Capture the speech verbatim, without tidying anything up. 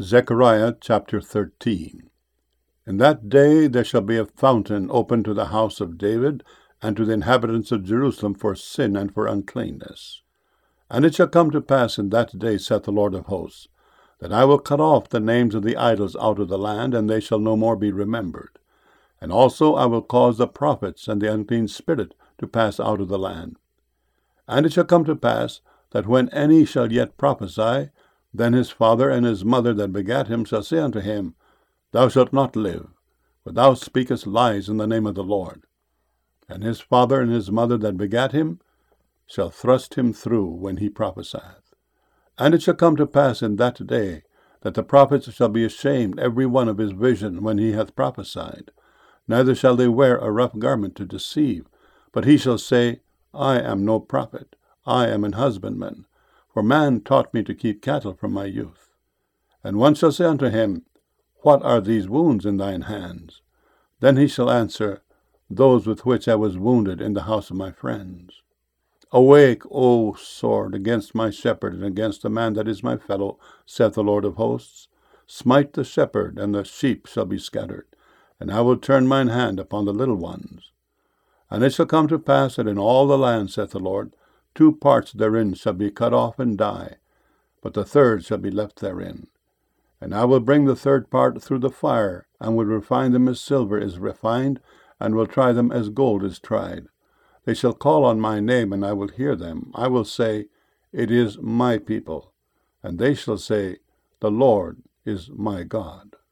Zechariah chapter thirteen. In that day there shall be a fountain opened to the house of David, and to the inhabitants of Jerusalem for sin and for uncleanness. And it shall come to pass in that day, saith the Lord of hosts, that I will cut off the names of the idols out of the land, and they shall no more be remembered. And also I will cause the prophets and the unclean spirit to pass out of the land. And it shall come to pass, that when any shall yet prophesy, then his father and his mother that begat him shall say unto him, Thou shalt not live, for thou speakest lies in the name of the Lord. And his father and his mother that begat him shall thrust him through when he prophesieth. And it shall come to pass in that day, that the prophets shall be ashamed every one of his vision when he hath prophesied. Neither shall they wear a rough garment to deceive, but he shall say, I am no prophet, I am an husbandman, for man taught me to keep cattle from my youth. And one shall say unto him, What are these wounds in thine hands? Then he shall answer, Those with which I was wounded in the house of my friends. Awake, O sword, against my shepherd, and against the man that is my fellow, saith the Lord of hosts. Smite the shepherd, and the sheep shall be scattered, and I will turn mine hand upon the little ones. And it shall come to pass that in all the land, saith the Lord, two parts therein shall be cut off and die, but the third shall be left therein. And I will bring the third part through the fire, and will refine them as silver is refined, and will try them as gold is tried. They shall call on my name, and I will hear them. I will say, It is my people. And they shall say, The Lord is my God.